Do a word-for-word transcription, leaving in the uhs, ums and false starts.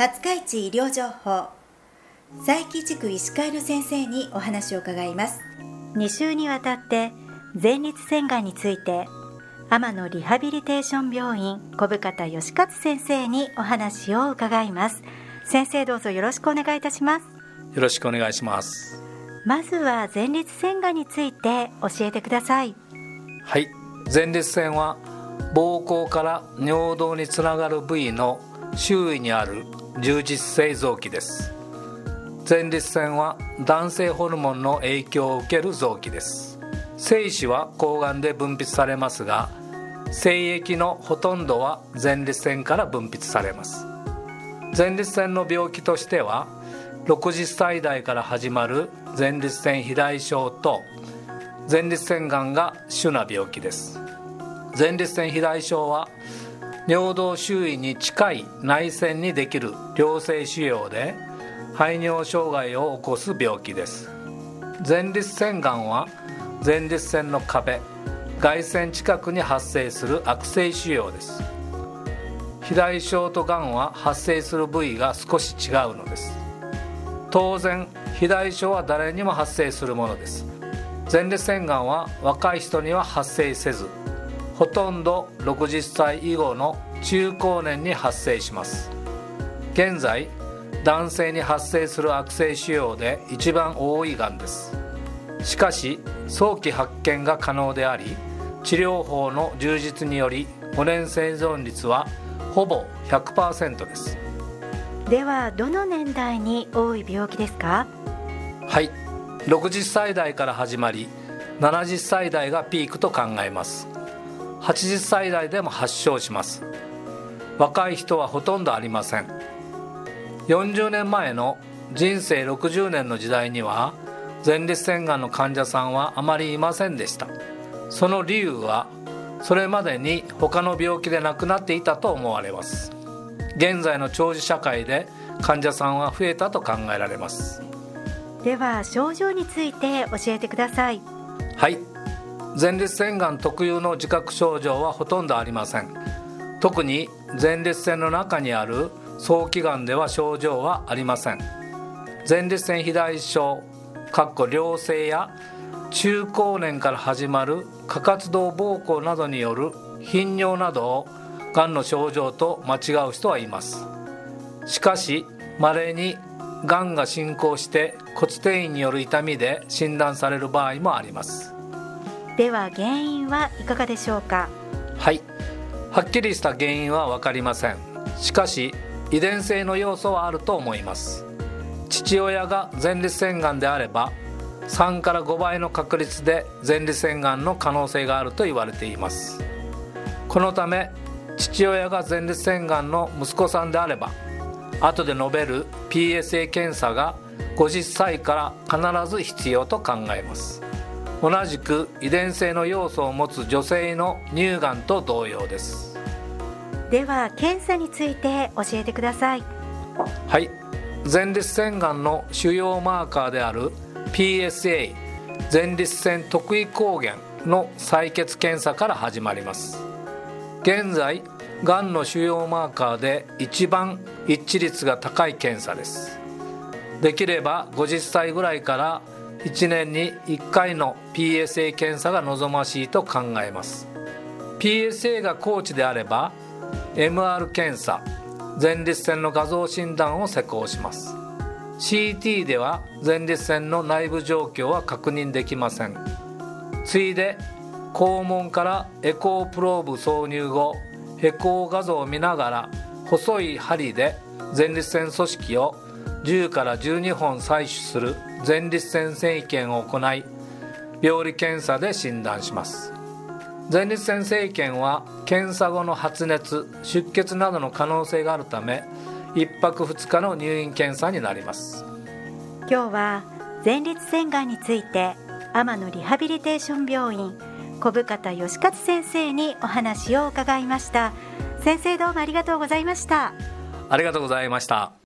廿日市医療情報、佐伯地区医師会の先生にお話を伺います。に週にわたって前立腺がんについて天野リハビリテーション病院小深田義勝先生にお話を伺います。先生、どうぞよろしくお願いいたします。 よろしくお願いします。 まずは前立腺がんについて教えてください。 はい、前立腺は膀胱から尿道につながる部位の周囲にある充実性臓器です。前立腺は男性ホルモンの影響を受ける臓器です。精子は睾丸で分泌されますが、精液のほとんどは前立腺から分泌されます。前立腺の病気としては、ろくじゅっさい代から始まる前立腺肥大症と前立腺がんが主な病気です。前立腺肥大症は尿道周囲に近い内腺にできる良性腫瘍で排尿障害を起こす病気です。前立腺がんは前立腺の壁、外腺近くに発生する悪性腫瘍です。肥大症とがんは発生する部位が少し違うのです。当然、肥大症は誰にも発生するものです。前立腺がんは若い人には発生せず、ほとんどろくじゅっさい以後の中高年に発生します。現在、男性に発生する悪性腫瘍で一番多いがんです。しかし、早期発見が可能であり、治療法の充実によりごねん生存率はほぼ ひゃくパーセント です。 では、どの年代に多い病気ですか？ はい、ろくじゅっさい代から始まり、ななじゅっさい代がピークと考えます。はちじゅっさい代でも発症します。若い人はほとんどありません。よんじゅうねんまえの人生ろくじゅうねんの時代には、前立腺がんの患者さんはあまりいませんでした。その理由は、それまでに他の病気で亡くなっていたと思われます。現在の長寿社会で患者さんは増えたと考えられます。 では、症状について教えてください。 はい、前立腺がん特有の自覚症状はほとんどありません。特に前立腺の中にある早期がんでは症状はありません。前立腺肥大症良性や中高年から始まる過活動膀胱などによる頻尿などをがんの症状と間違う人はいます。しかし、稀にがんが進行して骨転移による痛みで診断される場合もあります。 では、原因はいかがでしょうか？ はい、はっきりした原因は分かりません。しかし、遺伝性の要素はあると思います。父親が前立腺がんであれば、さんからごばいの確率で前立腺がんの可能性があると言われています。このため、父親が前立腺がんの息子さんであれば、後で述べる ピーエスエー 検査がごじゅっさいから必ず必要と考えます。同じく遺伝性の要素を持つ女性の乳がんと同様です。 では、検査について教えてください。 はい、前立腺がんの主要マーカーである ピーエスエー 前立腺特異抗原の採血検査から始まります。現在、がんの主要マーカーで一番一致率が高い検査です。できればごじゅっさいぐらいからいちねんにいっかいの ピーエスエー 検査が望ましいと考えます。 ピーエスエー が高値であれば エムアール 検査、前立腺の画像診断を施行します。 シーティー では前立腺の内部状況は確認できません。次いで肛門からエコープローブ挿入後、エコー画像を見ながら細い針で前立腺組織をじゅうからじゅうにほん採取する前立腺生検を行い、病理検査で診断します。前立腺生検は検査後の発熱、出血などの可能性があるため、いっぱくふつかの入院検査になります。 今日は前立腺がんについて天野リハビリテーション病院小深田義勝先生にお話を伺いました。先生、どうもありがとうございました。 ありがとうございました。